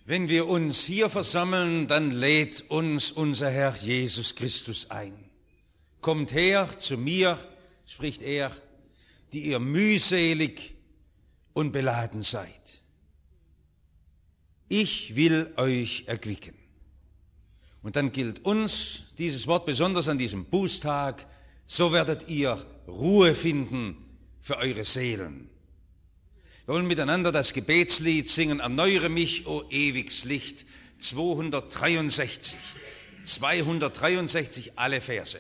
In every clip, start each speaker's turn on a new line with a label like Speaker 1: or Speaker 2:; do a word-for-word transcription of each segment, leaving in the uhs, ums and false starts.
Speaker 1: Wenn wir uns hier versammeln, dann lädt uns unser Herr Jesus Christus ein. Kommt her zu mir, spricht er, die ihr mühselig und beladen seid. Ich will euch erquicken. Und dann gilt uns dieses Wort besonders an diesem Bußtag, so werdet ihr Ruhe finden für eure Seelen. Wir wollen miteinander das Gebetslied singen, Erneuere mich, o ewiges Licht, zweihundertdreiundsechzig, zweihundertdreiundsechzig, alle Verse.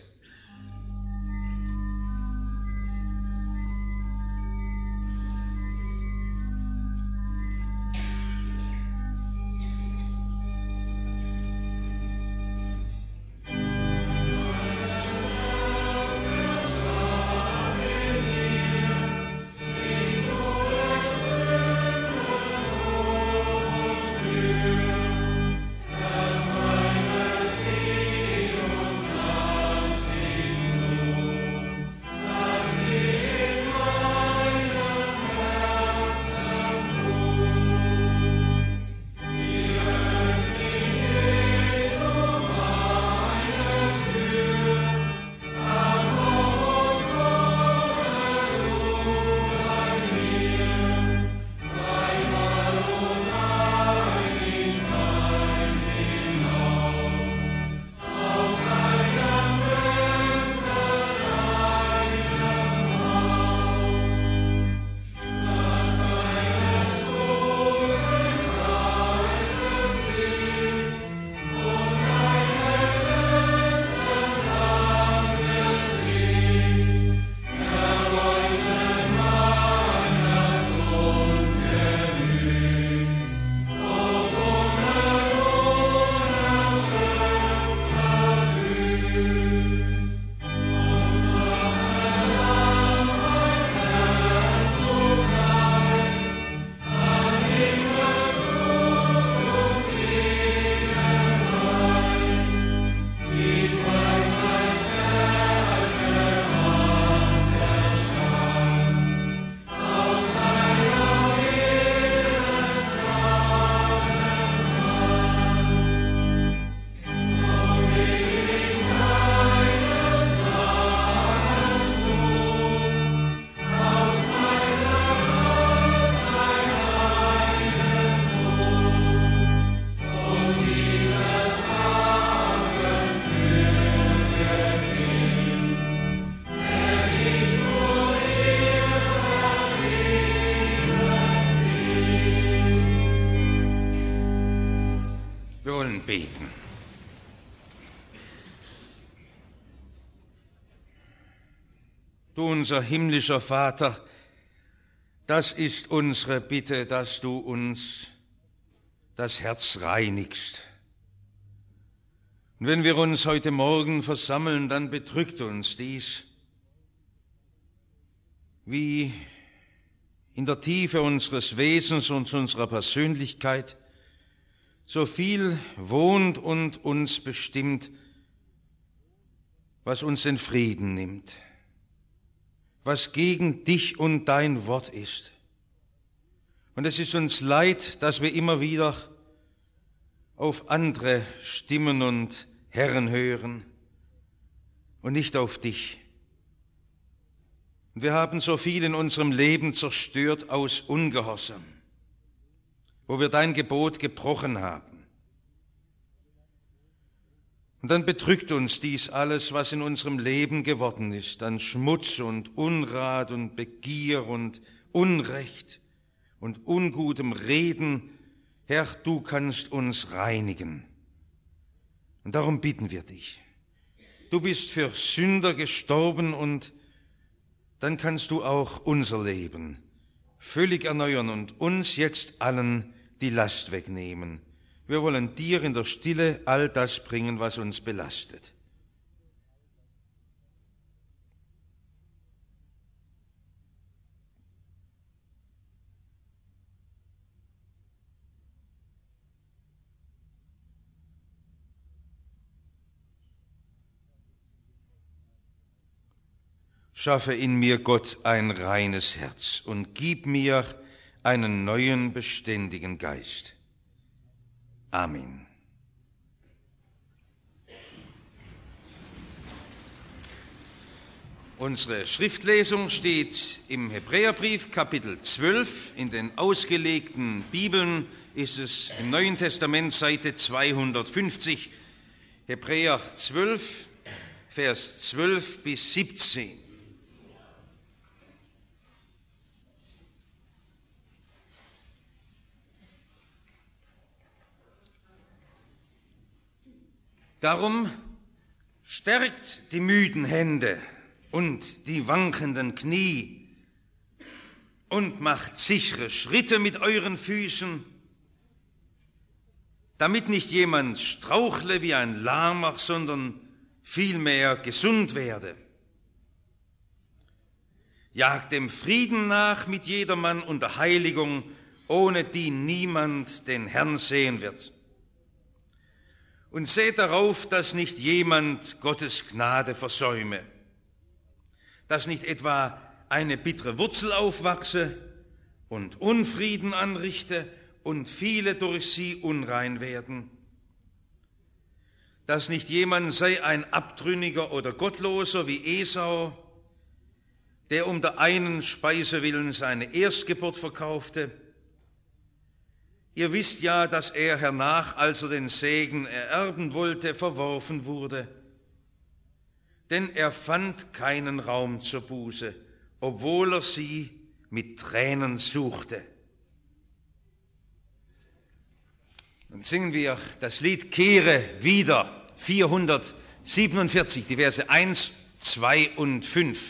Speaker 1: Beten. Du, unser himmlischer Vater, das ist unsere Bitte, dass du uns das Herz reinigst. Und wenn wir uns heute Morgen versammeln, dann bedrückt uns dies, wie in der Tiefe unseres Wesens und unserer Persönlichkeit so viel wohnt und uns bestimmt, was uns den Frieden nimmt, was gegen dich und dein Wort ist. Und es ist uns leid, dass wir immer wieder auf andere Stimmen und Herren hören und nicht auf dich. Und wir haben so viel in unserem Leben zerstört aus Ungehorsam, wo wir dein Gebot gebrochen haben. Und dann bedrückt uns dies alles, was in unserem Leben geworden ist, an Schmutz und Unrat und Begier und Unrecht und ungutem Reden. Herr, du kannst uns reinigen. Und darum bitten wir dich. Du bist für Sünder gestorben und dann kannst du auch unser Leben völlig erneuern und uns jetzt allen die Last wegnehmen. Wir wollen dir in der Stille all das bringen, was uns belastet. Schaffe in mir, Gott, ein reines Herz und gib mir einen neuen, beständigen Geist. Amen. Unsere Schriftlesung steht im Hebräerbrief, Kapitel zwölf. In den ausgelegten Bibeln ist es im Neuen Testament, Seite zweihundertfünfzig. Hebräer zwölf, Vers zwölf bis siebzehn. Darum stärkt die müden Hände und die wankenden Knie und macht sichere Schritte mit euren Füßen, damit nicht jemand strauchle wie ein Lahmer, sondern vielmehr gesund werde. Jagt dem Frieden nach mit jedermann und der Heiligung, ohne die niemand den Herrn sehen wird. Und seht darauf, dass nicht jemand Gottes Gnade versäume, dass nicht etwa eine bittere Wurzel aufwachse und Unfrieden anrichte und viele durch sie unrein werden, dass nicht jemand sei ein Abtrünniger oder Gottloser wie Esau, der um der einen Speise willen seine Erstgeburt verkaufte. Ihr wisst ja, dass er hernach, als er den Segen ererben wollte, verworfen wurde. Denn er fand keinen Raum zur Buße, obwohl er sie mit Tränen suchte. Dann singen wir das Lied Kehre wieder, vierhundertsiebenundvierzig, die Verse eins, zwei und fünf.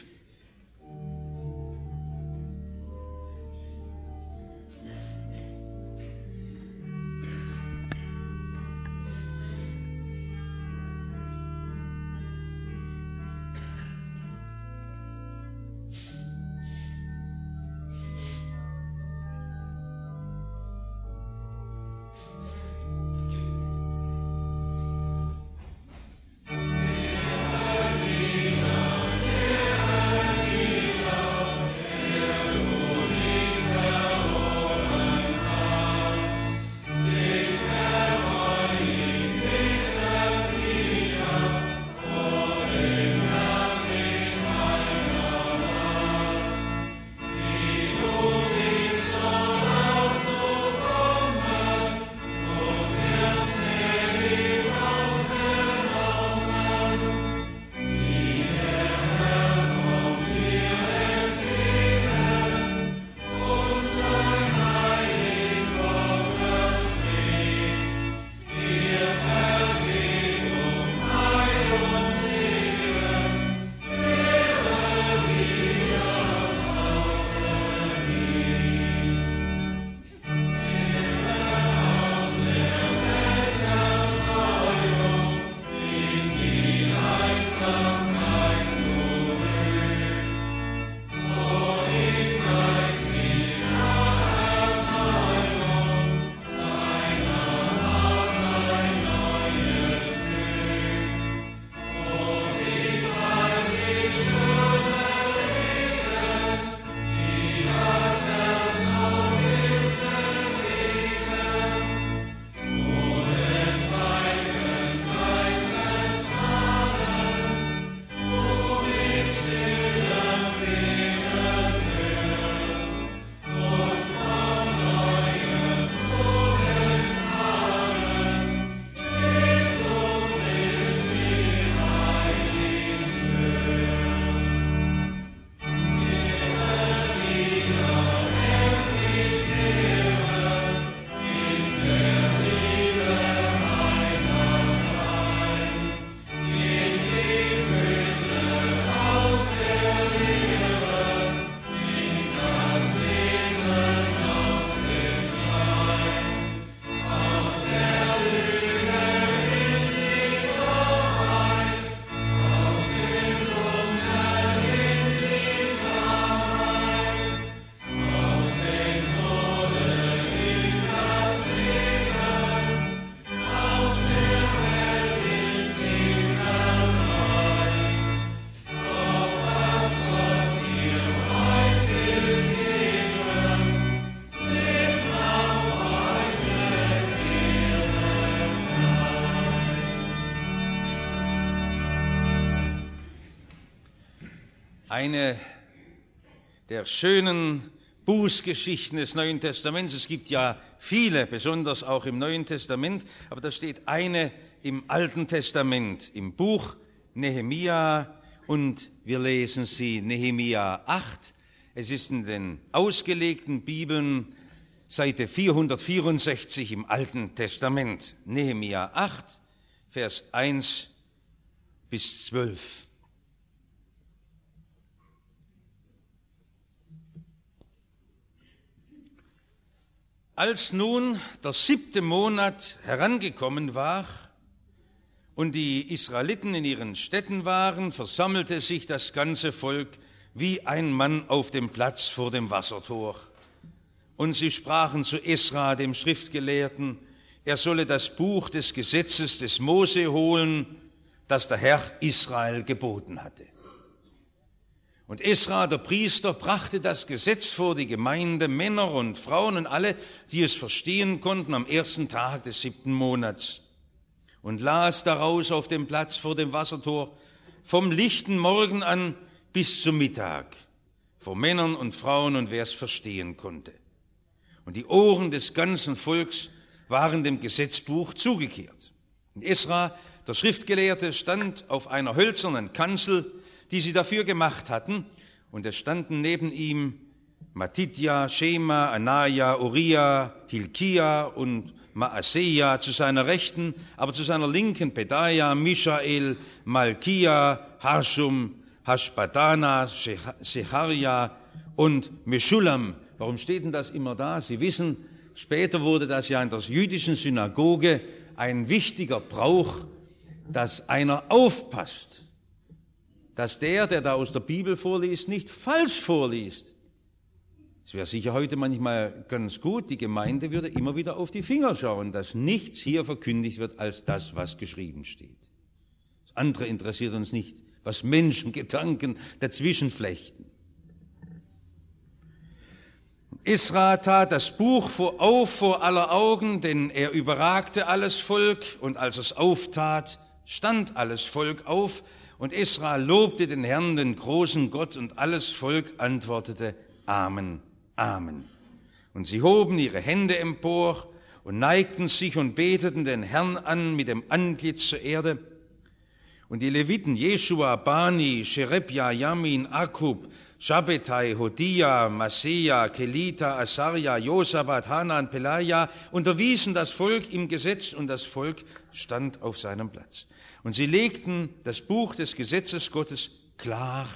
Speaker 1: Eine der schönen Bußgeschichten des Neuen Testaments. Es gibt ja viele, besonders auch im Neuen Testament, aber da steht eine im Alten Testament, im Buch Nehemia, und wir lesen sie, Nehemia acht. Es ist in den ausgelegten Bibeln Seite vierhundertvierundsechzig im Alten Testament. Nehemia acht, Vers eins bis zwölf. Als nun der siebte Monat herangekommen war und die Israeliten in ihren Städten waren, versammelte sich das ganze Volk wie ein Mann auf dem Platz vor dem Wassertor. Und sie sprachen zu Esra, dem Schriftgelehrten, er solle das Buch des Gesetzes des Mose holen, das der Herr Israel geboten hatte. Und Esra, der Priester, brachte das Gesetz vor die Gemeinde, Männer und Frauen und alle, die es verstehen konnten, am ersten Tag des siebten Monats und las daraus auf dem Platz vor dem Wassertor vom lichten Morgen an bis zum Mittag, vor Männern und Frauen und wer es verstehen konnte. Und die Ohren des ganzen Volks waren dem Gesetzbuch zugekehrt. Und Esra, der Schriftgelehrte, stand auf einer hölzernen Kanzel, die sie dafür gemacht hatten, und es standen neben ihm Matithia, Schema, Anaja, Uriah, Hilkia und Maaseia zu seiner Rechten, aber zu seiner Linken Pedaja, Mishael, Malkia, Harshum, Hashbadana, Secharia und Meschulam. Warum steht denn das immer da? Sie wissen, später wurde das ja in der jüdischen Synagoge ein wichtiger Brauch, dass einer aufpasst, dass der, der da aus der Bibel vorliest, nicht falsch vorliest. Es wäre sicher heute manchmal ganz gut, die Gemeinde würde immer wieder auf die Finger schauen, dass nichts hier verkündigt wird als das, was geschrieben steht. Das andere interessiert uns nicht, was Menschen Gedanken dazwischen flechten. Esra tat das Buch vor, auf vor aller Augen, denn er überragte alles Volk, und als es auftat, stand alles Volk auf, und Esra lobte den Herrn, den großen Gott, und alles Volk antwortete Amen, Amen. Und sie hoben ihre Hände empor und neigten sich und beteten den Herrn an mit dem Antlitz zur Erde. Und die Leviten Jeschua, Bani, Sherebja, Yamin, Akub, Shabbetai, Hodia, Maseja, Kelita, Asaria, Josabat, Hanan, Pelaja unterwiesen das Volk im Gesetz, und das Volk stand auf seinem Platz. Und sie legten das Buch des Gesetzes Gottes klar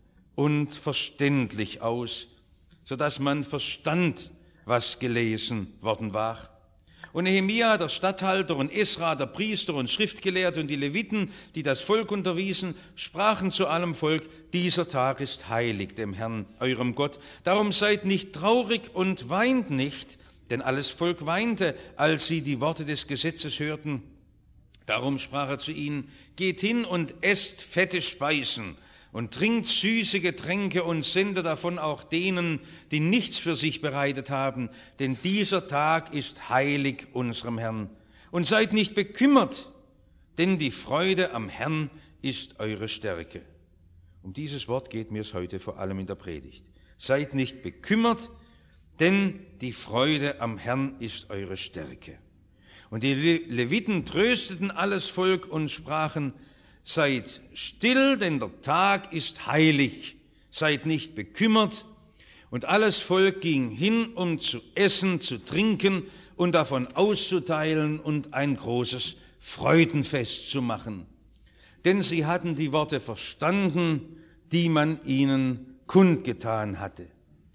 Speaker 1: und verständlich aus, sodass man verstand, was gelesen worden war. Und Nehemia, der Statthalter, und Esra, der Priester und Schriftgelehrte, und die Leviten, die das Volk unterwiesen, sprachen zu allem Volk, dieser Tag ist heilig dem Herrn, eurem Gott. Darum seid nicht traurig und weint nicht, denn alles Volk weinte, als sie die Worte des Gesetzes hörten. Darum sprach er zu ihnen, geht hin und esst fette Speisen und trinkt süße Getränke und sendet davon auch denen, die nichts für sich bereitet haben, denn dieser Tag ist heilig unserem Herrn. Und seid nicht bekümmert, denn die Freude am Herrn ist eure Stärke. Um dieses Wort geht mir es heute vor allem in der Predigt. Seid nicht bekümmert, denn die Freude am Herrn ist eure Stärke. Und die Leviten trösteten alles Volk und sprachen, seid still, denn der Tag ist heilig, seid nicht bekümmert. Und alles Volk ging hin, um zu essen, zu trinken und davon auszuteilen und ein großes Freudenfest zu machen. Denn sie hatten die Worte verstanden, die man ihnen kundgetan hatte.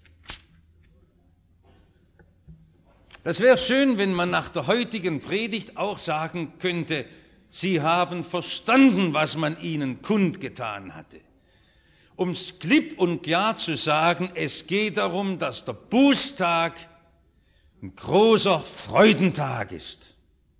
Speaker 1: Das wäre schön, wenn man nach der heutigen Predigt auch sagen könnte, sie haben verstanden, was man ihnen kundgetan hatte. Um es klipp und klar zu sagen, es geht darum, dass der Bußtag ein großer Freudentag ist.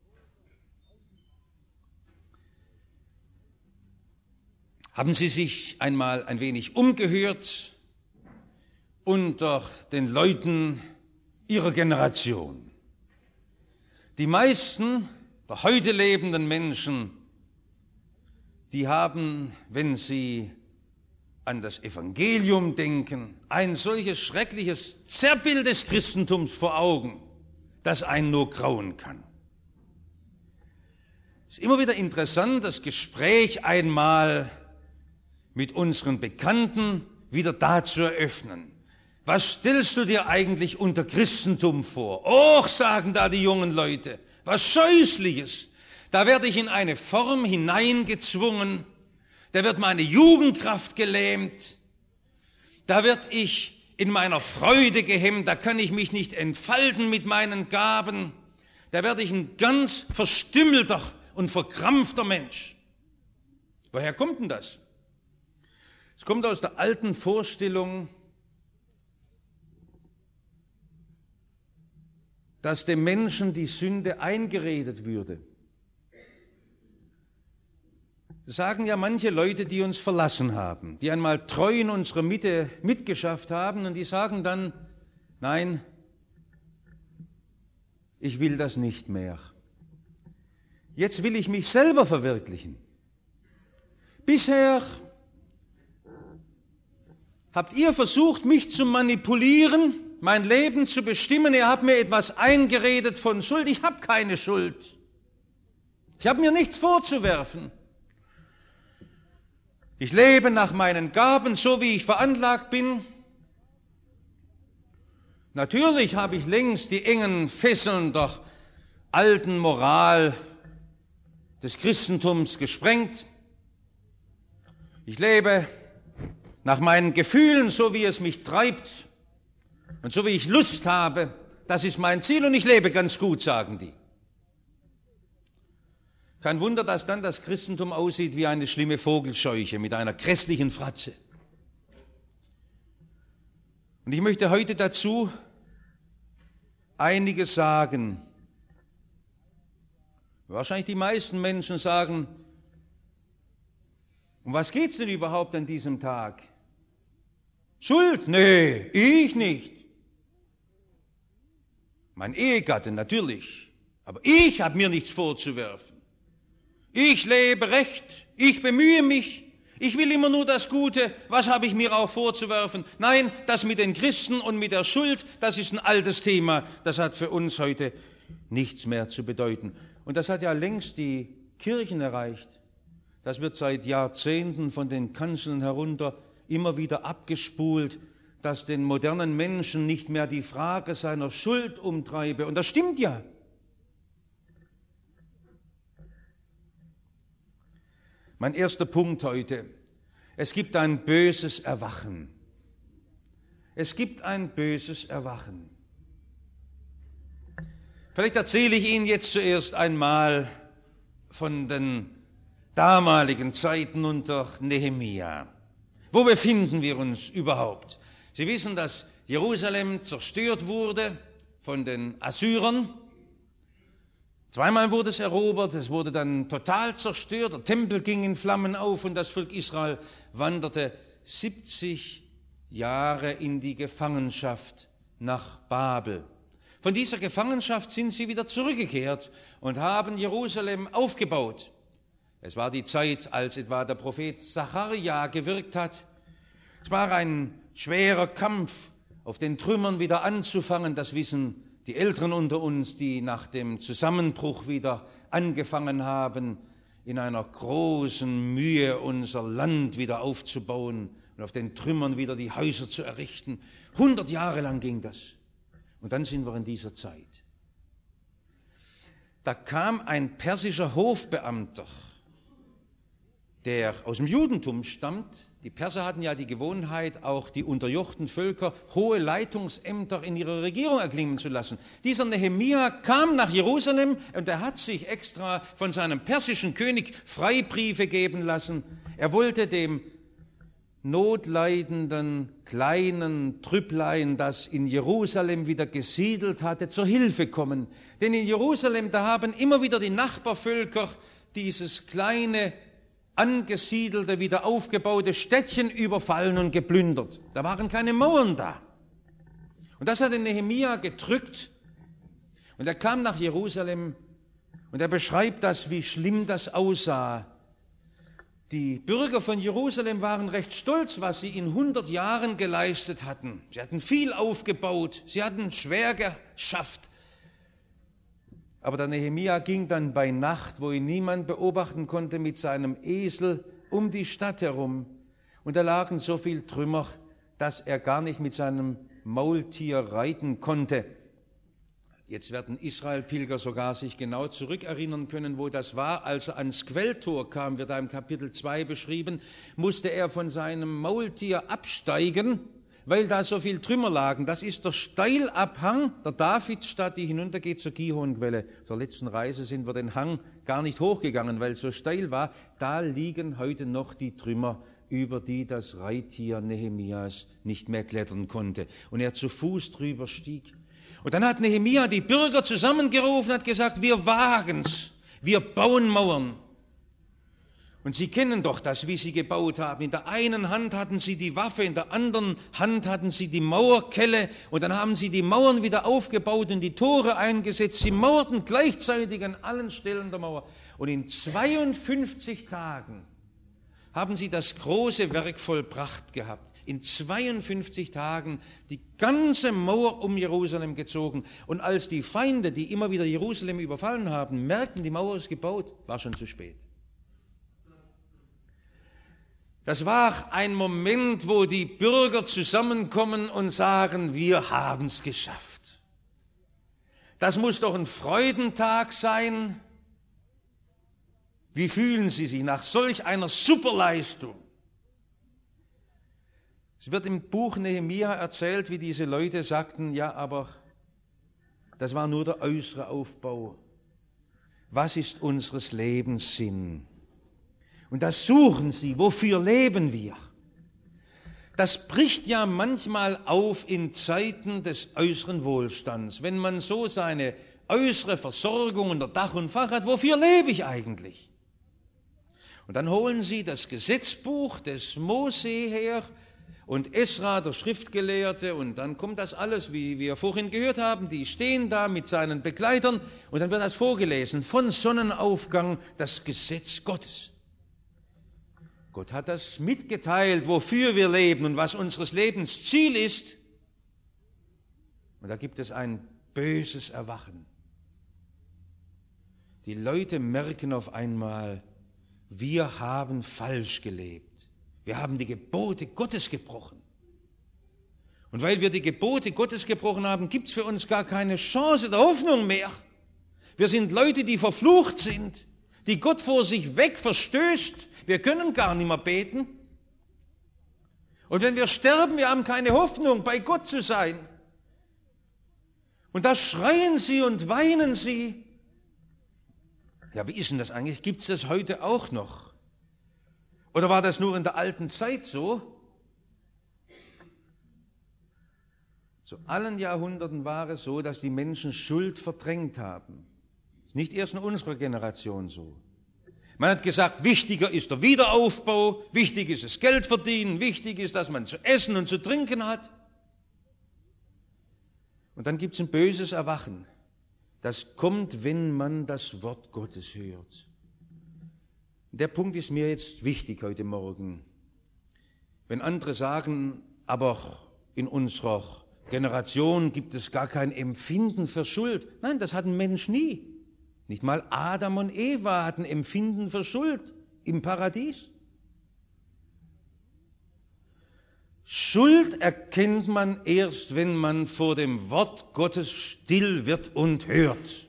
Speaker 1: Haben Sie sich einmal ein wenig umgehört unter den Leuten Ihrer Generation? Die meisten der heute lebenden Menschen, die haben, wenn sie an das Evangelium denken, ein solches schreckliches Zerrbild des Christentums vor Augen, das einen nur grauen kann. Es ist immer wieder interessant, das Gespräch einmal mit unseren Bekannten wieder da zu eröffnen. Was stellst du dir eigentlich unter Christentum vor? Och, sagen da die jungen Leute, was Scheußliches. Da werde ich in eine Form hineingezwungen, da wird meine Jugendkraft gelähmt, da werde ich in meiner Freude gehemmt, da kann ich mich nicht entfalten mit meinen Gaben, da werde ich ein ganz verstümmelter und verkrampfter Mensch. Woher kommt denn das? Es kommt aus der alten Vorstellung, dass dem Menschen die Sünde eingeredet würde. Das sagen ja manche Leute, die uns verlassen haben, die einmal treu in unserer Mitte mitgeschafft haben, und die sagen dann, nein, ich will das nicht mehr. Jetzt will ich mich selber verwirklichen. Bisher habt ihr versucht, mich zu manipulieren, mein Leben zu bestimmen. Ihr habt mir etwas eingeredet von Schuld. Ich habe keine Schuld. Ich habe mir nichts vorzuwerfen. Ich lebe nach meinen Gaben, so wie ich veranlagt bin. Natürlich habe ich längst die engen Fesseln der alten Moral des Christentums gesprengt. Ich lebe nach meinen Gefühlen, so wie es mich treibt und so wie ich Lust habe. Das ist mein Ziel und ich lebe ganz gut, sagen die. Kein Wunder, dass dann das Christentum aussieht wie eine schlimme Vogelscheuche mit einer grässlichen Fratze. Und ich möchte heute dazu einiges sagen. Wahrscheinlich die meisten Menschen sagen, um was geht's denn überhaupt an diesem Tag? Schuld? Nee, ich nicht. Mein Ehegatte natürlich, aber ich habe mir nichts vorzuwerfen. Ich lebe recht, ich bemühe mich, ich will immer nur das Gute, was habe ich mir auch vorzuwerfen? Nein, das mit den Christen und mit der Schuld, das ist ein altes Thema, das hat für uns heute nichts mehr zu bedeuten. Und das hat ja längst die Kirchen erreicht. Das wird seit Jahrzehnten von den Kanzeln herunter immer wieder abgespult, dass den modernen Menschen nicht mehr die Frage seiner Schuld umtreibe. Und das stimmt ja. Mein erster Punkt heute. Es gibt ein böses Erwachen. Es gibt ein böses Erwachen. Vielleicht erzähle ich Ihnen jetzt zuerst einmal von den damaligen Zeiten unter Nehemia. Wo befinden wir uns überhaupt? Sie wissen, dass Jerusalem zerstört wurde von den Assyrern. Zweimal wurde es erobert, es wurde dann total zerstört, der Tempel ging in Flammen auf und das Volk Israel wanderte siebzig Jahre in die Gefangenschaft nach Babel. Von dieser Gefangenschaft sind sie wieder zurückgekehrt und haben Jerusalem aufgebaut. Es war die Zeit, als etwa der Prophet Sacharja gewirkt hat. Es war ein schwerer Kampf, auf den Trümmern wieder anzufangen, das wissen die Älteren unter uns, die nach dem Zusammenbruch wieder angefangen haben, in einer großen Mühe unser Land wieder aufzubauen und auf den Trümmern wieder die Häuser zu errichten. Hundert Jahre lang ging das. Und dann sind wir in dieser Zeit. Da kam ein persischer Hofbeamter, der aus dem Judentum stammt. Die Perser hatten ja die Gewohnheit, auch die unterjochten Völker hohe Leitungsämter in ihrer Regierung erklingen zu lassen. Dieser Nehemia kam nach Jerusalem und er hat sich extra von seinem persischen König Freibriefe geben lassen. Er wollte dem notleidenden kleinen Trüpplein, das in Jerusalem wieder gesiedelt hatte, zur Hilfe kommen. Denn in Jerusalem, da haben immer wieder die Nachbarvölker dieses kleine angesiedelte, wieder aufgebaute Städtchen überfallen und geplündert. Da waren keine Mauern da. Und das hat den Nehemia gedrückt. Und er kam nach Jerusalem und er beschreibt das, wie schlimm das aussah. Die Bürger von Jerusalem waren recht stolz, was sie in hundert Jahren geleistet hatten. Sie hatten viel aufgebaut, sie hatten schwer geschafft. Aber der Nehemia ging dann bei Nacht, wo ihn niemand beobachten konnte, mit seinem Esel um die Stadt herum. Und da lagen so viel Trümmer, dass er gar nicht mit seinem Maultier reiten konnte. Jetzt werden Israel-Pilger sogar sich genau zurückerinnern können, wo das war. Als er ans Quelltor kam, wird da im Kapitel zwei beschrieben, musste er von seinem Maultier absteigen, weil da so viel Trümmer lagen. Das ist der Steilabhang der Davidstadt, die hinuntergeht zur Gihonquelle. Auf der letzten Reise sind wir den Hang gar nicht hochgegangen, weil es so steil war. Da liegen heute noch die Trümmer, über die das Reittier Nehemias nicht mehr klettern konnte. Und er zu Fuß drüber stieg. Und dann hat Nehemia die Bürger zusammengerufen und hat gesagt, wir wagen's, wir bauen Mauern. Und Sie kennen doch das, wie sie gebaut haben. In der einen Hand hatten sie die Waffe, in der anderen Hand hatten sie die Mauerkelle und dann haben sie die Mauern wieder aufgebaut und die Tore eingesetzt. Sie mauerten gleichzeitig an allen Stellen der Mauer. Und in zweiundfünfzig Tagen haben sie das große Werk vollbracht gehabt. In zweiundfünfzig Tagen die ganze Mauer um Jerusalem gezogen. Und als die Feinde, die immer wieder Jerusalem überfallen haben, merkten, die Mauer ist gebaut, war schon zu spät. Das war ein Moment, wo die Bürger zusammenkommen und sagen, wir haben es geschafft. Das muss doch ein Freudentag sein. Wie fühlen Sie sich nach solch einer Superleistung? Es wird im Buch Nehemia erzählt, wie diese Leute sagten, ja, aber das war nur der äußere Aufbau. Was ist unseres Lebens Sinn? Und das suchen sie, wofür leben wir? Das bricht ja manchmal auf in Zeiten des äußeren Wohlstands. Wenn man so seine äußere Versorgung unter Dach und Fach hat, wofür lebe ich eigentlich? Und dann holen sie das Gesetzbuch des Mose her und Esra, der Schriftgelehrte, und dann kommt das alles, wie wir vorhin gehört haben, die stehen da mit seinen Begleitern und dann wird das vorgelesen, von Sonnenaufgang das Gesetz Gottes. Gott hat das mitgeteilt, wofür wir leben und was unseres Lebens Ziel ist. Und da gibt es ein böses Erwachen. Die Leute merken auf einmal, wir haben falsch gelebt. Wir haben die Gebote Gottes gebrochen. Und weil wir die Gebote Gottes gebrochen haben, gibt es für uns gar keine Chance der Hoffnung mehr. Wir sind Leute, die verflucht sind, die Gott vor sich weg verstößt. Wir können gar nicht mehr beten. Und wenn wir sterben, wir haben keine Hoffnung, bei Gott zu sein. Und da schreien sie und weinen sie. Ja, wie ist denn das eigentlich? Gibt es das heute auch noch? Oder war das nur in der alten Zeit so? Zu allen Jahrhunderten war es so, dass die Menschen Schuld verdrängt haben. Nicht erst in unserer Generation so. Man hat gesagt, wichtiger ist der Wiederaufbau, wichtig ist das Geld verdienen, wichtig ist, dass man zu essen und zu trinken hat. Und dann gibt es ein böses Erwachen. Das kommt, wenn man das Wort Gottes hört. Der Punkt ist mir jetzt wichtig heute Morgen. Wenn andere sagen, aber in unserer Generation gibt es gar kein Empfinden für Schuld. Nein, das hat ein Mensch nie. Nicht mal Adam und Eva hatten Empfinden für Schuld im Paradies. Schuld erkennt man erst, wenn man vor dem Wort Gottes still wird und hört.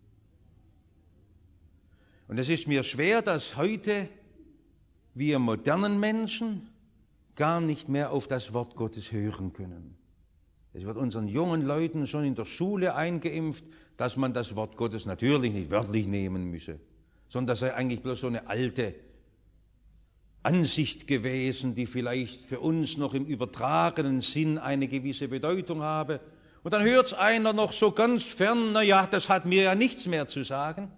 Speaker 1: Und es ist mir schwer, dass heute wir modernen Menschen gar nicht mehr auf das Wort Gottes hören können. Es wird unseren jungen Leuten schon in der Schule eingeimpft, dass man das Wort Gottes natürlich nicht wörtlich nehmen müsse, sondern das sei eigentlich bloß so eine alte Ansicht gewesen, die vielleicht für uns noch im übertragenen Sinn eine gewisse Bedeutung habe. Und dann hört es einer noch so ganz fern, na ja, das hat mir ja nichts mehr zu sagen.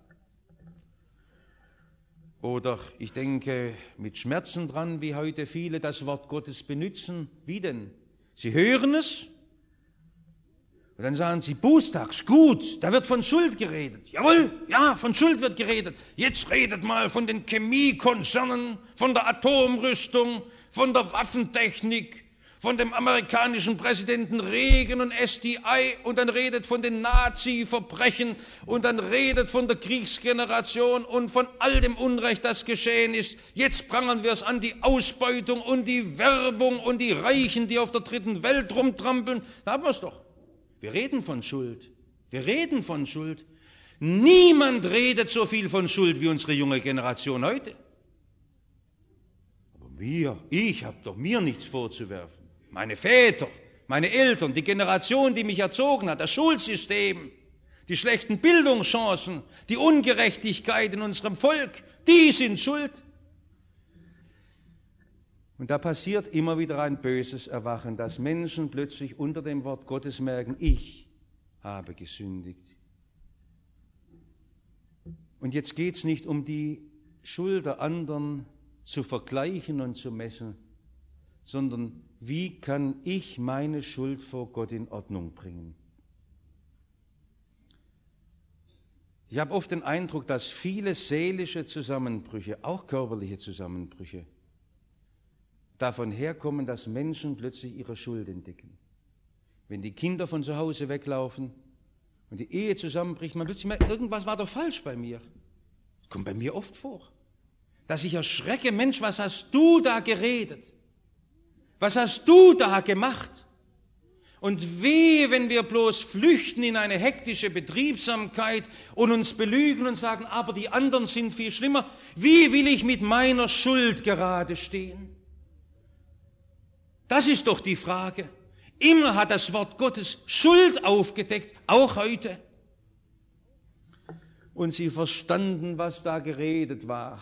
Speaker 1: Oder ich denke mit Schmerzen dran, wie heute viele das Wort Gottes benutzen. Wie denn? Sie hören es Und dann sagen sie, Bußtags, gut, da wird von Schuld geredet. Jawohl, ja, von Schuld wird geredet. Jetzt redet mal von den Chemiekonzernen, von der Atomrüstung, von der Waffentechnik, von dem amerikanischen Präsidenten Reagan und S D I und dann redet von den Nazi-Verbrechen und dann redet von der Kriegsgeneration und von all dem Unrecht, das geschehen ist. Jetzt prangern wir es an, die Ausbeutung und die Werbung und die Reichen, die auf der dritten Welt rumtrampeln. Da haben wir es doch. Wir reden von Schuld. Wir reden von Schuld. Niemand redet so viel von Schuld wie unsere junge Generation heute. Aber mir, ich habe doch mir nichts vorzuwerfen. Meine Väter, meine Eltern, die Generation, die mich erzogen hat, das Schulsystem, die schlechten Bildungschancen, die Ungerechtigkeit in unserem Volk, die sind schuld. Und da passiert immer wieder ein böses Erwachen, dass Menschen plötzlich unter dem Wort Gottes merken, ich habe gesündigt. Und jetzt geht es nicht um die Schuld der anderen zu vergleichen und zu messen, sondern wie kann ich meine Schuld vor Gott in Ordnung bringen? Ich habe oft den Eindruck, dass viele seelische Zusammenbrüche, auch körperliche Zusammenbrüche, davon herkommen, dass Menschen plötzlich ihre Schuld entdecken. Wenn die Kinder von zu Hause weglaufen und die Ehe zusammenbricht, man plötzlich merkt, irgendwas war doch falsch bei mir. Das kommt bei mir oft vor. Dass ich erschrecke, Mensch, was hast du da geredet? Was hast du da gemacht? Und wehe, wenn wir bloß flüchten in eine hektische Betriebsamkeit und uns belügen und sagen, aber die anderen sind viel schlimmer. Wie will ich mit meiner Schuld gerade stehen? Das ist doch die Frage. Immer hat das Wort Gottes Schuld aufgedeckt, auch heute. Und sie verstanden, was da geredet war.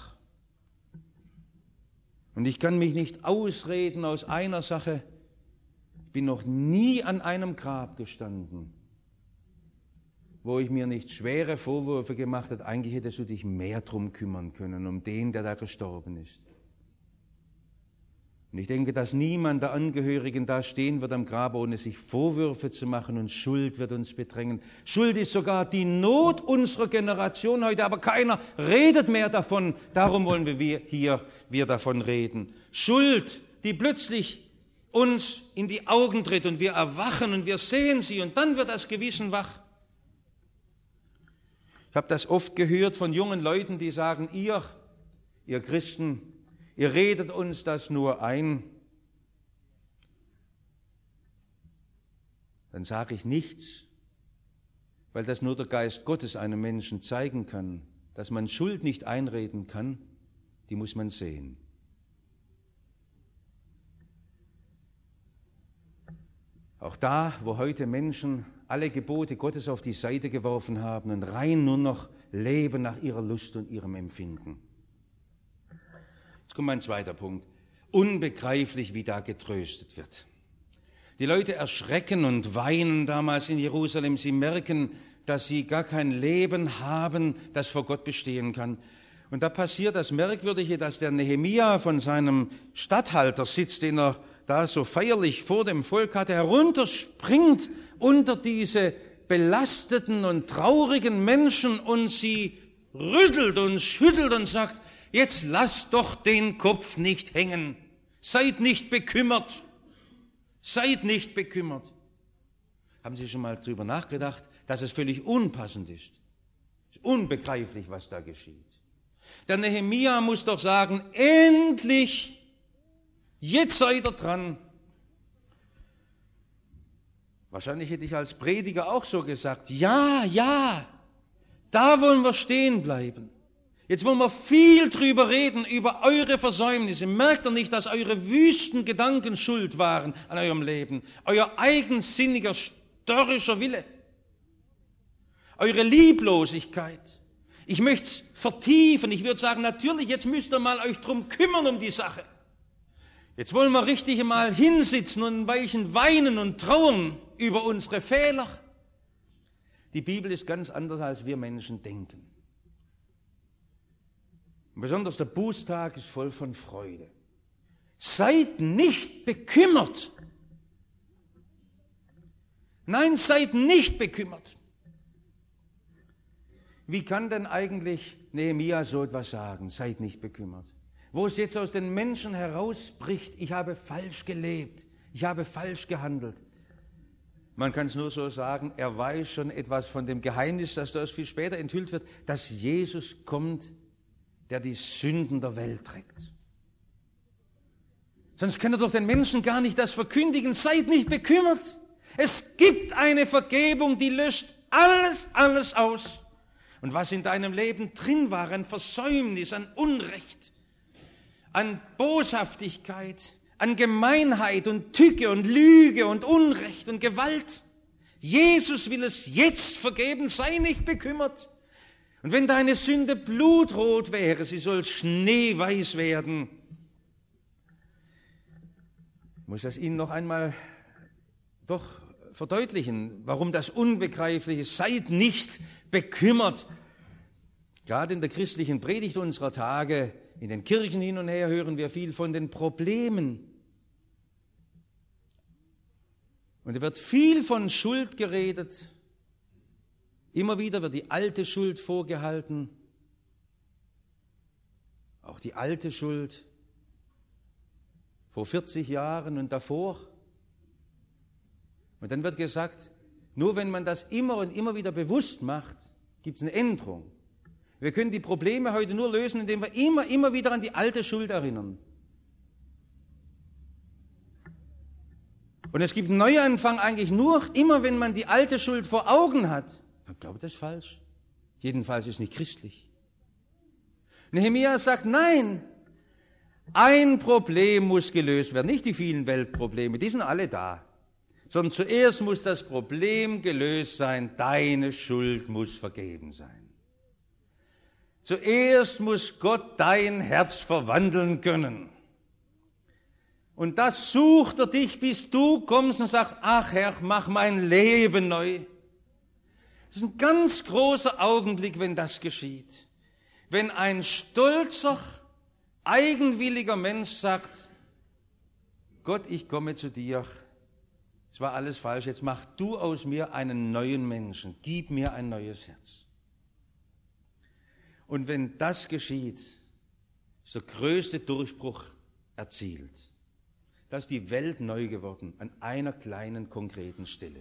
Speaker 1: Und ich kann mich nicht ausreden aus einer Sache. Ich bin noch nie an einem Grab gestanden, wo ich mir nicht schwere Vorwürfe gemacht habe. Eigentlich hättest du dich mehr drum kümmern können, um den, der da gestorben ist. Und ich denke, dass niemand der Angehörigen da stehen wird am Grab, ohne sich Vorwürfe zu machen, und Schuld wird uns bedrängen. Schuld ist sogar die Not unserer Generation heute, aber keiner redet mehr davon. Darum wollen wir hier wir davon reden. Schuld, die plötzlich uns in die Augen tritt und wir erwachen und wir sehen sie und dann wird das Gewissen wach. Ich habe das oft gehört von jungen Leuten, die sagen, ihr, ihr Christen, ihr redet uns das nur ein. Dann sage ich nichts, weil das nur der Geist Gottes einem Menschen zeigen kann. Dass man Schuld nicht einreden kann, die muss man sehen. Auch da, wo heute Menschen alle Gebote Gottes auf die Seite geworfen haben und rein nur noch leben nach ihrer Lust und ihrem Empfinden. Jetzt kommt mein zweiter Punkt. Unbegreiflich, wie da getröstet wird. Die Leute erschrecken und weinen damals in Jerusalem. Sie merken, dass sie gar kein Leben haben, das vor Gott bestehen kann. Und da passiert das Merkwürdige, dass der Nehemia von seinem Statthaltersitz, den er da so feierlich vor dem Volk hatte, herunterspringt unter diese belasteten und traurigen Menschen und sie rüttelt und schüttelt und sagt, jetzt lasst doch den Kopf nicht hängen. Seid nicht bekümmert. Seid nicht bekümmert. Haben Sie schon mal darüber nachgedacht, dass es völlig unpassend ist? Es ist unbegreiflich, was da geschieht. Der Nehemia muss doch sagen, endlich, jetzt seid ihr dran. Wahrscheinlich hätte ich als Prediger auch so gesagt, ja, ja, da wollen wir stehen bleiben. Jetzt wollen wir viel drüber reden, über eure Versäumnisse. Merkt ihr nicht, dass eure wüsten Gedanken schuld waren an eurem Leben? Euer eigensinniger, störrischer Wille. Eure Lieblosigkeit. Ich möchte es vertiefen. Ich würde sagen, natürlich, jetzt müsst ihr mal euch drum kümmern um die Sache. Jetzt wollen wir richtig mal hinsitzen und ein Weilchen weinen und trauern über unsere Fehler. Die Bibel ist ganz anders, als wir Menschen denken. Und besonders der Bußtag ist voll von Freude. Seid nicht bekümmert. Nein, seid nicht bekümmert. Wie kann denn eigentlich Nehemia so etwas sagen? Seid nicht bekümmert. Wo es jetzt aus den Menschen herausbricht, ich habe falsch gelebt, ich habe falsch gehandelt. Man kann es nur so sagen, er weiß schon etwas von dem Geheimnis, das dort viel später enthüllt wird, dass Jesus kommt, der die Sünden der Welt trägt. Sonst kann er doch den Menschen gar nicht das verkündigen, seid nicht bekümmert. Es gibt eine Vergebung, die löscht alles, alles aus. Und was in deinem Leben drin war, an Versäumnis, an Unrecht, an Boshaftigkeit, an Gemeinheit und Tücke und Lüge und Unrecht und Gewalt. Jesus will es jetzt vergeben, sei nicht bekümmert. Und wenn deine Sünde blutrot wäre, sie soll schneeweiß werden. Ich muss das Ihnen noch einmal doch verdeutlichen, warum das Unbegreifliche, seid nicht bekümmert. Gerade in der christlichen Predigt unserer Tage, in den Kirchen hin und her hören wir viel von den Problemen. Und da wird viel von Schuld geredet. Immer wieder wird die alte Schuld vorgehalten. Auch die alte Schuld vor vierzig Jahren und davor. Und dann wird gesagt, nur wenn man das immer und immer wieder bewusst macht, gibt es eine Änderung. Wir können die Probleme heute nur lösen, indem wir immer, immer wieder an die alte Schuld erinnern. Und es gibt einen Neuanfang eigentlich nur immer, wenn man die alte Schuld vor Augen hat. Ich glaube, das ist falsch. Jedenfalls ist es nicht christlich. Nehemia sagt, nein, ein Problem muss gelöst werden, nicht die vielen Weltprobleme, die sind alle da. Sondern zuerst muss das Problem gelöst sein, deine Schuld muss vergeben sein. Zuerst muss Gott dein Herz verwandeln können. Und das sucht er dich, bis du kommst und sagst, ach Herr, mach mein Leben neu. Das ist ein ganz großer Augenblick, wenn das geschieht. Wenn ein stolzer, eigenwilliger Mensch sagt, Gott, ich komme zu dir, es war alles falsch, jetzt mach du aus mir einen neuen Menschen, gib mir ein neues Herz. Und wenn das geschieht, ist der größte Durchbruch erzielt. Da ist die Welt neu geworden, an einer kleinen, konkreten Stelle.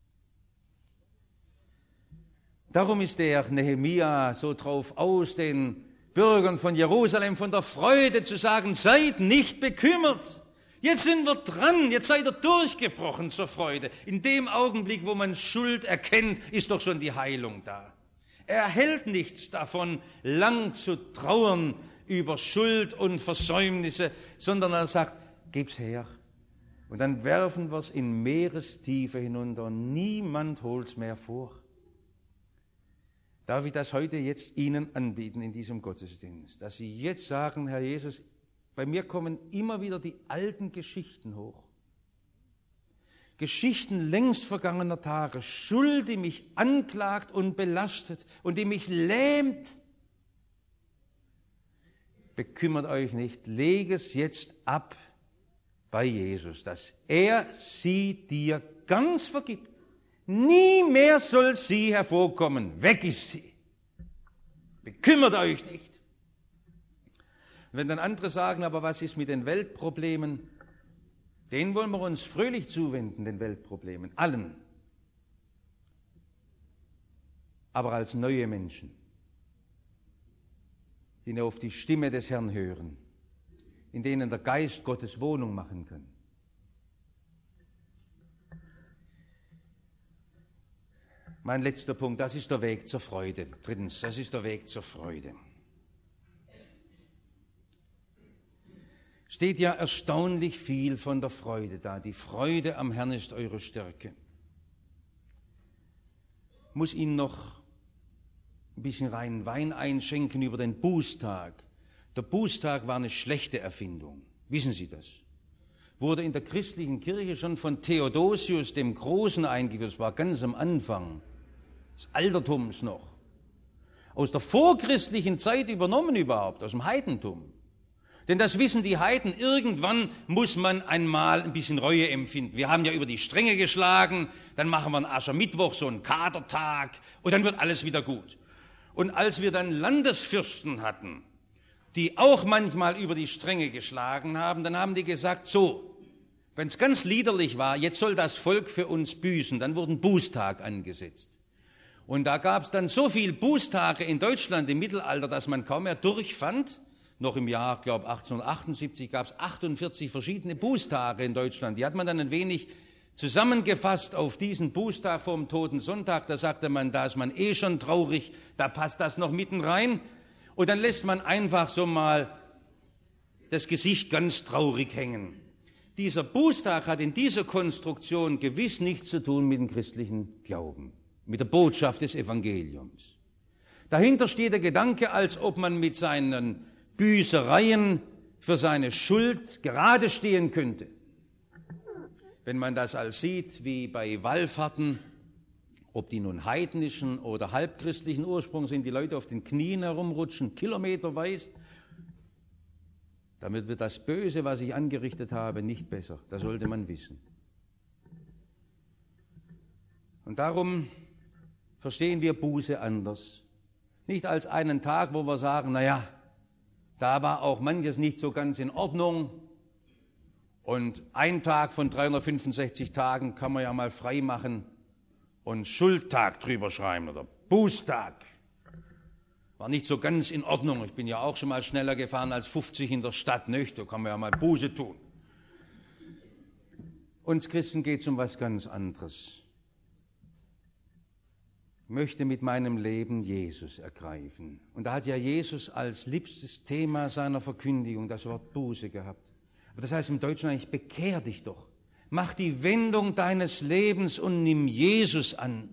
Speaker 1: Darum ist der Nehemia so drauf aus, den Bürgern von Jerusalem von der Freude zu sagen, seid nicht bekümmert. Jetzt sind wir dran, jetzt seid ihr durchgebrochen zur Freude. In dem Augenblick, wo man Schuld erkennt, ist doch schon die Heilung da. Er hält nichts davon, lang zu trauern über Schuld und Versäumnisse, sondern er sagt, gib's her. Und dann werfen wir es in Meerestiefe hinunter und niemand holt's mehr vor. Darf ich das heute jetzt Ihnen anbieten in diesem Gottesdienst, dass Sie jetzt sagen, Herr Jesus, bei mir kommen immer wieder die alten Geschichten hoch. Geschichten längst vergangener Tage, Schuld, die mich anklagt und belastet und die mich lähmt. Bekümmert euch nicht, lege es jetzt ab bei Jesus, dass er sie dir ganz vergibt. Nie mehr soll sie hervorkommen, weg ist sie. Bekümmert euch nicht. Wenn dann andere sagen, aber was ist mit den Weltproblemen? Denen wollen wir uns fröhlich zuwenden, den Weltproblemen, allen. Aber als neue Menschen, die nur auf die Stimme des Herrn hören, in denen der Geist Gottes Wohnung machen kann. Mein letzter Punkt, das ist der Weg zur Freude. Drittens, das ist der Weg zur Freude. Steht ja erstaunlich viel von der Freude da. Die Freude am Herrn ist eure Stärke. Ich muss Ihnen noch ein bisschen reinen Wein einschenken über den Bußtag. Der Bußtag war eine schlechte Erfindung. Wissen Sie das? Wurde in der christlichen Kirche schon von Theodosius dem Großen eingeführt. Das war ganz am Anfang des Altertums noch. Aus der vorchristlichen Zeit übernommen überhaupt, aus dem Heidentum. Denn das wissen die Heiden, irgendwann muss man einmal ein bisschen Reue empfinden. Wir haben ja über die Stränge geschlagen, dann machen wir einen Aschermittwoch, so einen Katertag, und dann wird alles wieder gut. Und als wir dann Landesfürsten hatten, die auch manchmal über die Stränge geschlagen haben, dann haben die gesagt, so, wenn es ganz liederlich war, jetzt soll das Volk für uns büßen, dann wurde ein Bußtag angesetzt. Und da gab es dann so viel Bußtage in Deutschland im Mittelalter, dass man kaum mehr durchfand. Noch im Jahr, glaube ich, achtzehnhundertachtundsiebzig gab es achtundvierzig verschiedene Bußtage in Deutschland. Die hat man dann ein wenig zusammengefasst auf diesen Bußtag vom Toten Sonntag. Da sagte man, da ist man eh schon traurig, da passt das noch mitten rein. Und dann lässt man einfach so mal das Gesicht ganz traurig hängen. Dieser Bußtag hat in dieser Konstruktion gewiss nichts zu tun mit dem christlichen Glauben, mit der Botschaft des Evangeliums. Dahinter steht der Gedanke, als ob man mit seinen Büßereien für seine Schuld gerade stehen könnte. Wenn man das als sieht, wie bei Wallfahrten, ob die nun heidnischen oder halbchristlichen Ursprung sind, die Leute auf den Knien herumrutschen, kilometerweit, damit wird das Böse, was ich angerichtet habe, nicht besser. Das sollte man wissen. Und darum verstehen wir Buße anders. Nicht als einen Tag, wo wir sagen, na ja, da war auch manches nicht so ganz in Ordnung. Und ein Tag von dreihundertfünfundsechzig Tagen kann man ja mal frei machen und Schuldtag drüber schreiben oder Bußtag. War nicht so ganz in Ordnung. Ich bin ja auch schon mal schneller gefahren als fünfzig in der Stadt, nicht? Da kann man ja mal Buße tun. Uns Christen geht es um was ganz anderes. Ich möchte mit meinem Leben Jesus ergreifen. Und da hat ja Jesus als liebstes Thema seiner Verkündigung das Wort Buße gehabt. Aber das heißt im Deutschen eigentlich, bekehr dich doch. Mach die Wendung deines Lebens und nimm Jesus an.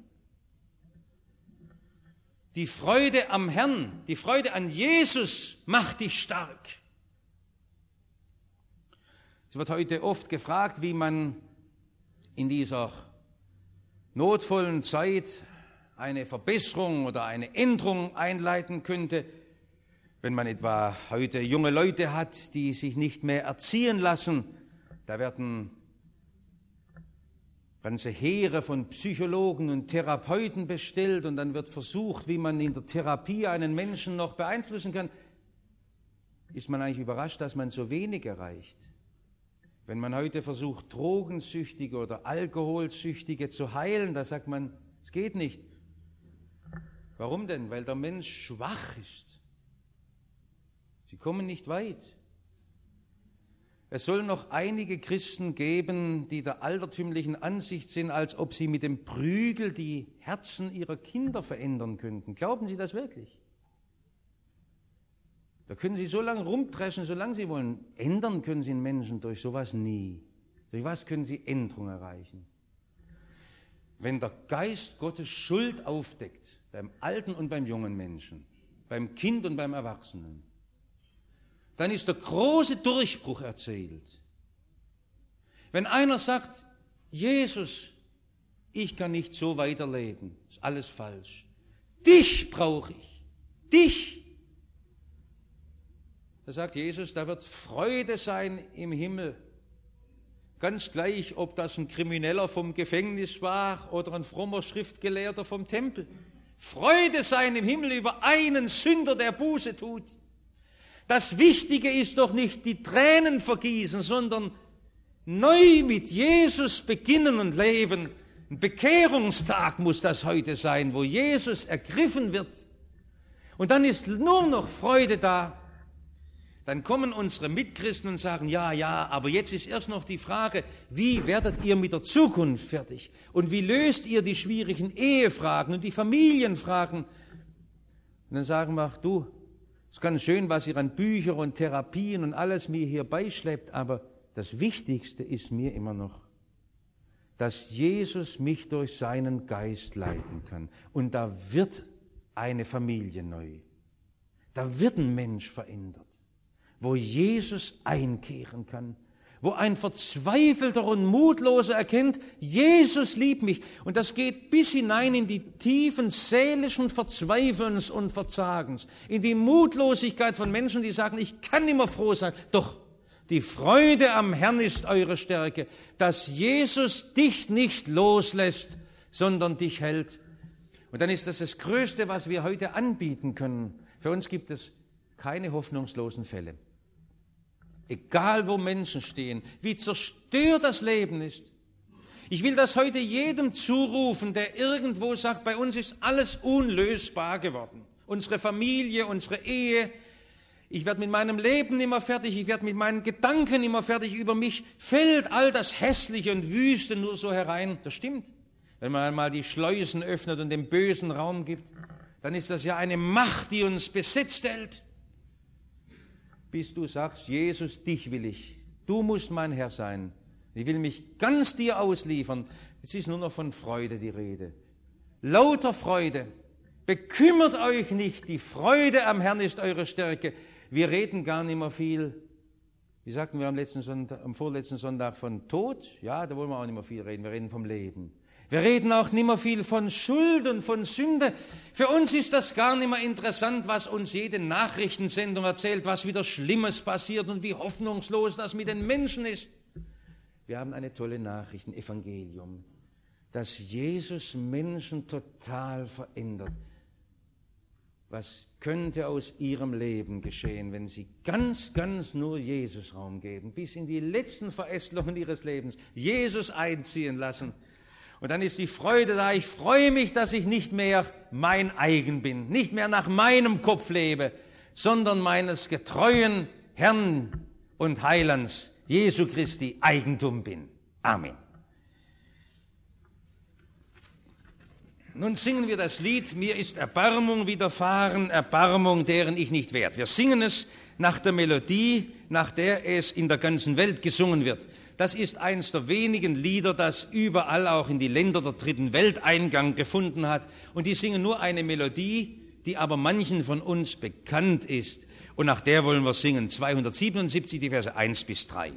Speaker 1: Die Freude am Herrn, die Freude an Jesus macht dich stark. Es wird heute oft gefragt, wie man in dieser notvollen Zeit eine Verbesserung oder eine Änderung einleiten könnte, wenn man etwa heute junge Leute hat, die sich nicht mehr erziehen lassen. Da werden ganze Heere von Psychologen und Therapeuten bestellt und dann wird versucht, wie man in der Therapie einen Menschen noch beeinflussen kann. Ist man eigentlich überrascht, dass man so wenig erreicht? Wenn man heute versucht, Drogensüchtige oder Alkoholsüchtige zu heilen, da sagt man, es geht nicht. Warum denn? Weil der Mensch schwach ist. Sie kommen nicht weit. Es soll noch einige Christen geben, die der altertümlichen Ansicht sind, als ob sie mit dem Prügel die Herzen ihrer Kinder verändern könnten. Glauben Sie das wirklich? Da können Sie so lange rumdreschen, solange Sie wollen. Ändern können Sie einen Menschen durch sowas nie. Durch was können Sie Änderung erreichen? Wenn der Geist Gottes Schuld aufdeckt, beim alten und beim jungen Menschen, beim Kind und beim Erwachsenen, dann ist der große Durchbruch erzählt. Wenn einer sagt, Jesus, ich kann nicht so weiterleben, ist alles falsch. Dich brauche ich, dich. Da sagt Jesus, da wird Freude sein im Himmel. Ganz gleich, ob das ein Krimineller vom Gefängnis war oder ein frommer Schriftgelehrter vom Tempel. Freude sein im Himmel über einen Sünder, der Buße tut. Das Wichtige ist doch nicht die Tränen vergießen, sondern neu mit Jesus beginnen und leben. Ein Bekehrungstag muss das heute sein, wo Jesus ergriffen wird. Und dann ist nur noch Freude da. Dann kommen unsere Mitchristen und sagen, ja, ja, aber jetzt ist erst noch die Frage, wie werdet ihr mit der Zukunft fertig? Und wie löst ihr die schwierigen Ehefragen und die Familienfragen? Und dann sagen wir, ach du, es ist ganz schön, was ihr an Büchern und Therapien und alles mir hier beischleppt, aber das Wichtigste ist mir immer noch, dass Jesus mich durch seinen Geist leiten kann. Und da wird eine Familie neu. Da wird ein Mensch verändert, wo Jesus einkehren kann, wo ein Verzweifelter und Mutloser erkennt, Jesus liebt mich. Und das geht bis hinein in die tiefen seelischen Verzweifelns und Verzagens, in die Mutlosigkeit von Menschen, die sagen, ich kann nicht mehr froh sein. Doch die Freude am Herrn ist eure Stärke, dass Jesus dich nicht loslässt, sondern dich hält. Und dann ist das das Größte, was wir heute anbieten können. Für uns gibt es keine hoffnungslosen Fälle. Egal, wo Menschen stehen, wie zerstört das Leben ist. Ich will das heute jedem zurufen, der irgendwo sagt, bei uns ist alles unlösbar geworden. Unsere Familie, unsere Ehe. Ich werde mit meinem Leben immer fertig, ich werde mit meinen Gedanken immer fertig. Über mich fällt all das Hässliche und Wüste nur so herein. Das stimmt. Wenn man einmal die Schleusen öffnet und dem Bösen Raum gibt, dann ist das ja eine Macht, die uns besetzt hält. Bis du sagst, Jesus, dich will ich. Du musst mein Herr sein. Ich will mich ganz dir ausliefern. Es ist nur noch von Freude die Rede. Lauter Freude. Bekümmert euch nicht. Die Freude am Herrn ist eure Stärke. Wir reden gar nicht mehr viel. Wie sagten wir am, letzten Sonntag, am vorletzten Sonntag von Tod? Ja, da wollen wir auch nicht mehr viel reden. Wir reden vom Leben. Wir reden auch nicht mehr viel von Schuld und von Sünde. Für uns ist das gar nicht mehr interessant, was uns jede Nachrichtensendung erzählt, was wieder Schlimmes passiert und wie hoffnungslos das mit den Menschen ist. Wir haben eine tolle Nachricht, ein Evangelium, dass Jesus Menschen total verändert. Was könnte aus ihrem Leben geschehen, wenn sie ganz, ganz nur Jesus Raum geben, bis in die letzten Verästelungen ihres Lebens Jesus einziehen lassen? Und dann ist die Freude da. Ich freue mich, dass ich nicht mehr mein eigen bin, nicht mehr nach meinem Kopf lebe, sondern meines getreuen Herrn und Heilands, Jesu Christi, Eigentum bin. Amen. Nun singen wir das Lied, mir ist Erbarmung widerfahren, Erbarmung, deren ich nicht wert. Wir singen es nach der Melodie, nach der es in der ganzen Welt gesungen wird. Das ist eines der wenigen Lieder, das überall auch in die Länder der dritten Welt Eingang gefunden hat. Und die singen nur eine Melodie, die aber manchen von uns bekannt ist. Und nach der wollen wir singen. zweihundertsiebenundsiebzig, die Verse eins bis drei.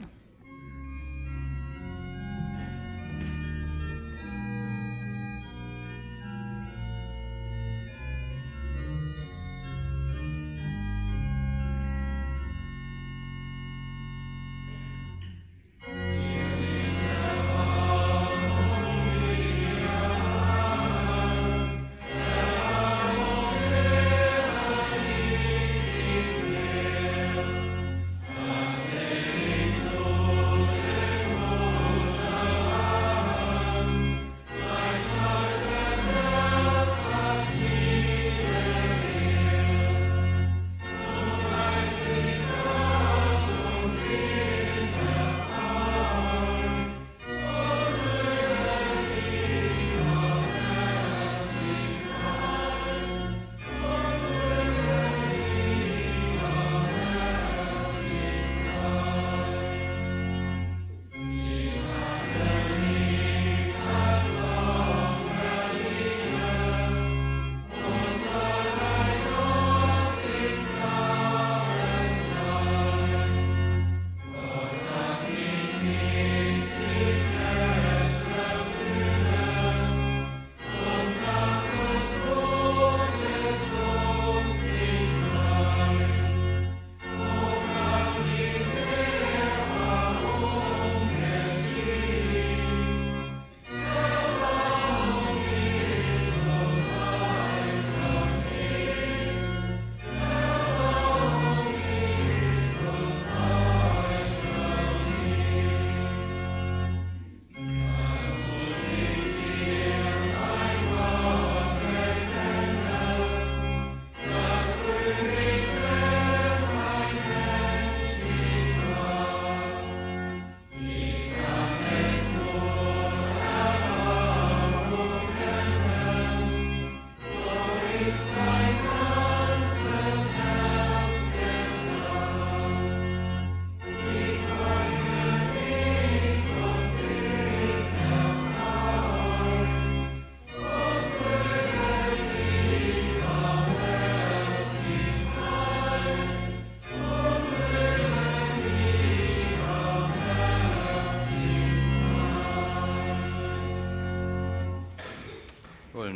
Speaker 2: So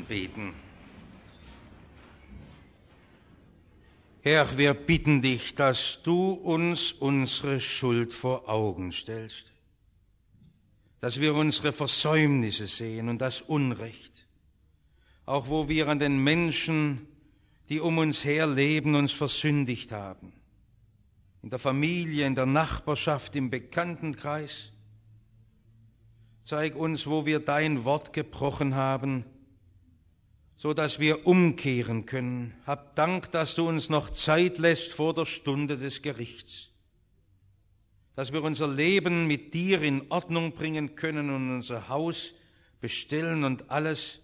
Speaker 1: anbeten. Herr, wir bitten dich, dass du uns unsere Schuld vor Augen stellst, dass wir unsere Versäumnisse sehen und das Unrecht, auch wo wir an den Menschen, die um uns her leben, uns versündigt haben, in der Familie, in der Nachbarschaft, im Bekanntenkreis. Zeig uns, wo wir dein Wort gebrochen haben, so dass wir umkehren können. Hab Dank, dass du uns noch Zeit lässt vor der Stunde des Gerichts, dass wir unser Leben mit dir in Ordnung bringen können und unser Haus bestellen und alles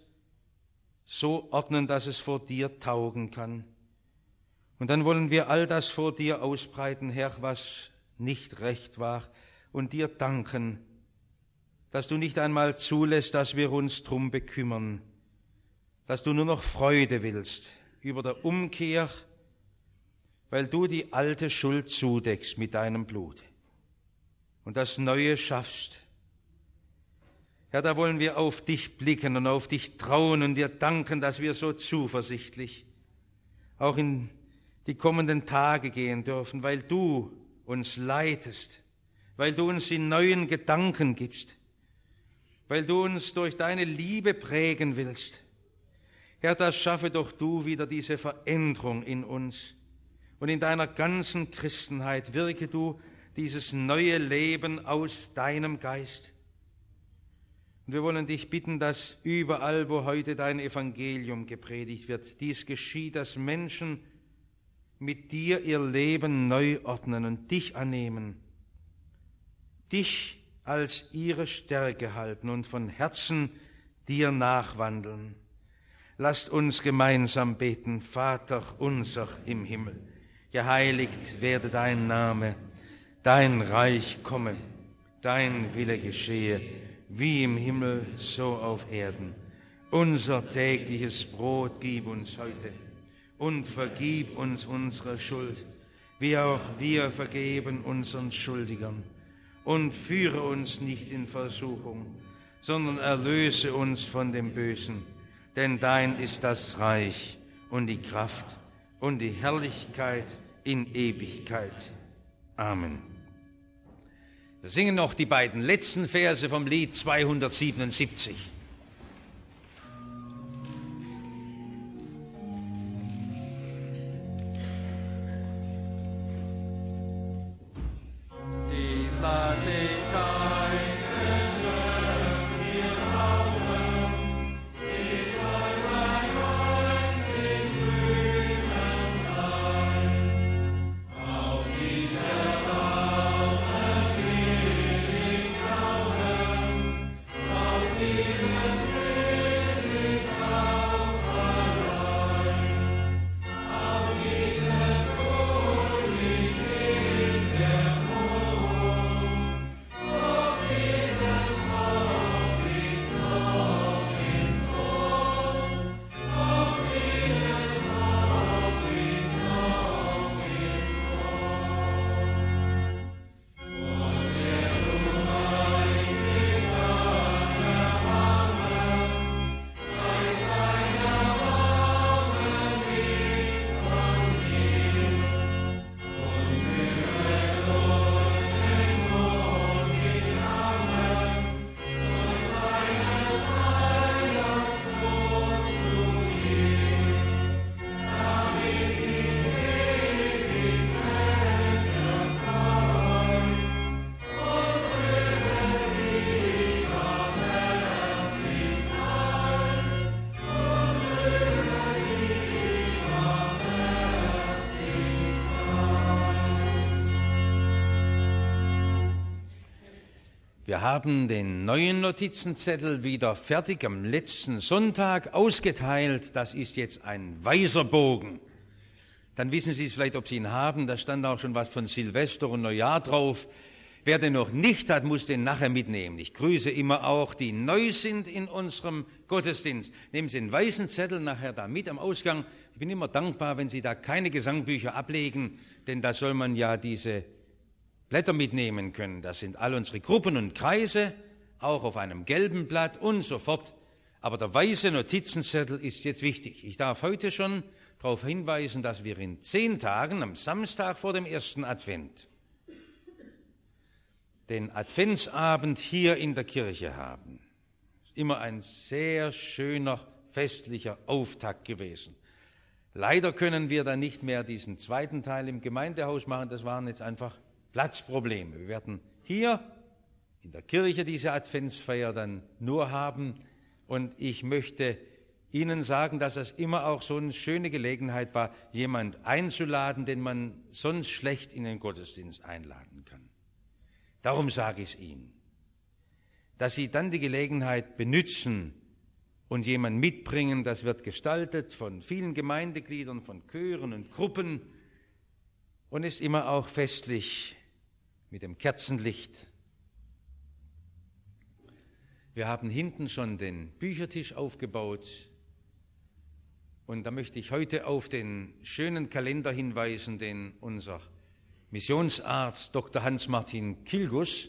Speaker 1: so ordnen, dass es vor dir taugen kann. Und dann wollen wir all das vor dir ausbreiten, Herr, was nicht recht war, und dir danken, dass du nicht einmal zulässt, dass wir uns drum bekümmern, dass du nur noch Freude willst über der Umkehr, weil du die alte Schuld zudeckst mit deinem Blut und das Neue schaffst. Herr, da wollen wir auf dich blicken und auf dich trauen und dir danken, dass wir so zuversichtlich auch in die kommenden Tage gehen dürfen, weil du uns leitest, weil du uns die neuen Gedanken gibst, weil du uns durch deine Liebe prägen willst. Herr, das schaffe doch du wieder diese Veränderung in uns. Und in deiner ganzen Christenheit wirke du dieses neue Leben aus deinem Geist. Und wir wollen dich bitten, dass überall, wo heute dein Evangelium gepredigt wird, dies geschieht, dass Menschen mit dir ihr Leben neu ordnen und dich annehmen, dich als ihre Stärke halten und von Herzen dir nachwandeln. Lasst uns gemeinsam beten. Vater unser im Himmel, geheiligt werde dein Name, dein Reich komme, dein Wille geschehe, wie im Himmel, so auf Erden. Unser tägliches Brot gib uns heute und vergib uns unsere Schuld, wie auch wir vergeben unseren Schuldigern. Und führe uns nicht in Versuchung, sondern erlöse uns von dem Bösen. Denn dein ist das Reich und die Kraft und die Herrlichkeit in Ewigkeit. Amen. Wir singen noch die beiden letzten Verse vom Lied zweihundertsiebenundsiebzig. Wir haben den neuen Notizenzettel wieder fertig am letzten Sonntag ausgeteilt. Das ist jetzt ein weißer Bogen. Dann wissen Sie es vielleicht, ob Sie ihn haben. Da stand auch schon was von Silvester und Neujahr drauf. Wer den noch nicht hat, muss den nachher mitnehmen. Ich grüße immer auch, die neu sind in unserem Gottesdienst. Nehmen Sie den weißen Zettel nachher da mit am Ausgang. Ich bin immer dankbar, wenn Sie da keine Gesangbücher ablegen, denn da soll man ja diese Blätter mitnehmen können. Das sind all unsere Gruppen und Kreise, auch auf einem gelben Blatt und sofort Aber der weiße Notizenzettel ist jetzt wichtig. Ich darf heute schon darauf hinweisen, dass wir in zehn Tagen, am Samstag vor dem ersten Advent, den Adventsabend hier in der Kirche haben. Immer ein sehr schöner, festlicher Auftakt gewesen. Leider können wir dann nicht mehr diesen zweiten Teil im Gemeindehaus machen. Das waren jetzt einfach Platzprobleme. Wir werden hier in der Kirche diese Adventsfeier dann nur haben. Und ich möchte Ihnen sagen, dass es immer auch so eine schöne Gelegenheit war, jemand einzuladen, den man sonst schlecht in den Gottesdienst einladen kann. Darum sage ich es Ihnen, dass Sie dann die Gelegenheit benützen und jemanden mitbringen. Das wird gestaltet von vielen Gemeindegliedern, von Chören und Gruppen und ist immer auch festlich mit dem Kerzenlicht. Wir haben hinten schon den Büchertisch aufgebaut und da möchte ich heute auf den schönen Kalender hinweisen, den unser Missionsarzt Doktor Hans-Martin Kilgus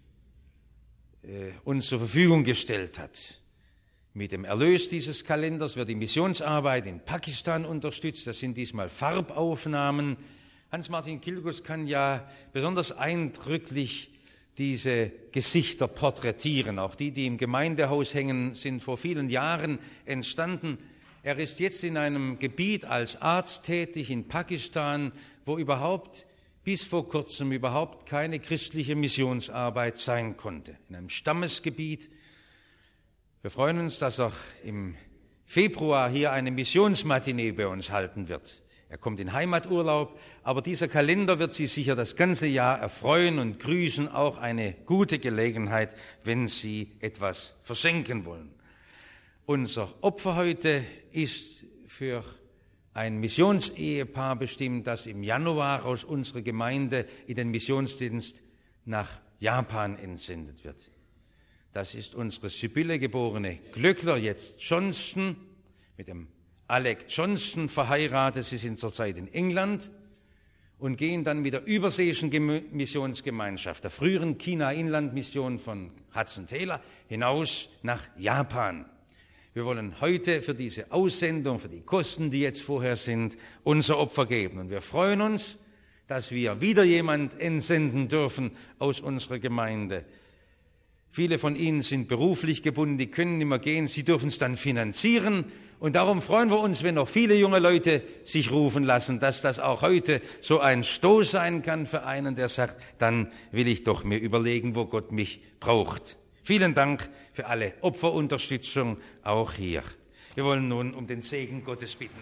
Speaker 1: äh, uns zur Verfügung gestellt hat. Mit dem Erlös dieses Kalenders wird die Missionsarbeit in Pakistan unterstützt. Das sind diesmal Farbaufnahmen. Hans-Martin Kilgus kann ja besonders eindrücklich diese Gesichter porträtieren. Auch die, die im Gemeindehaus hängen, sind vor vielen Jahren entstanden. Er ist jetzt in einem Gebiet als Arzt tätig in Pakistan, wo überhaupt bis vor kurzem überhaupt keine christliche Missionsarbeit sein konnte. In einem Stammesgebiet. Wir freuen uns, dass er im Februar hier eine Missionsmatinee bei uns halten wird. Er kommt in Heimaturlaub, aber dieser Kalender wird Sie sicher das ganze Jahr erfreuen und grüßen, auch eine gute Gelegenheit, wenn Sie etwas verschenken wollen. Unser Opfer heute ist für ein Missionsehepaar bestimmt, das im Januar aus unserer Gemeinde in den Missionsdienst nach Japan entsendet wird. Das ist unsere Sibylle geborene Glöckler, jetzt Johnston, mit dem Alec Johnston verheiratet. Sie sind zurzeit in England und gehen dann mit der überseeischen Missionsgemeinschaft, der früheren China-Inland-Mission von Hudson Taylor, hinaus nach Japan. Wir wollen heute für diese Aussendung, für die Kosten, die jetzt vorher sind, unser Opfer geben. Und wir freuen uns, dass wir wieder jemand entsenden dürfen aus unserer Gemeinde. Viele von Ihnen sind beruflich gebunden, die können nicht mehr gehen, sie dürfen es dann finanzieren. Und darum freuen wir uns, wenn noch viele junge Leute sich rufen lassen, dass das auch heute so ein Stoß sein kann für einen, der sagt, dann will ich doch mir überlegen, wo Gott mich braucht. Vielen Dank für alle Opferunterstützung, auch hier. Wir wollen nun um den Segen Gottes bitten.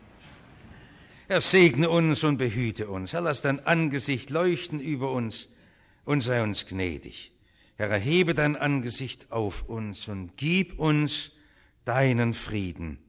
Speaker 1: Er segne uns und behüte uns. Er lass dein Angesicht leuchten über uns und sei uns gnädig. Herr, erhebe dein Angesicht auf uns und gib uns deinen Frieden.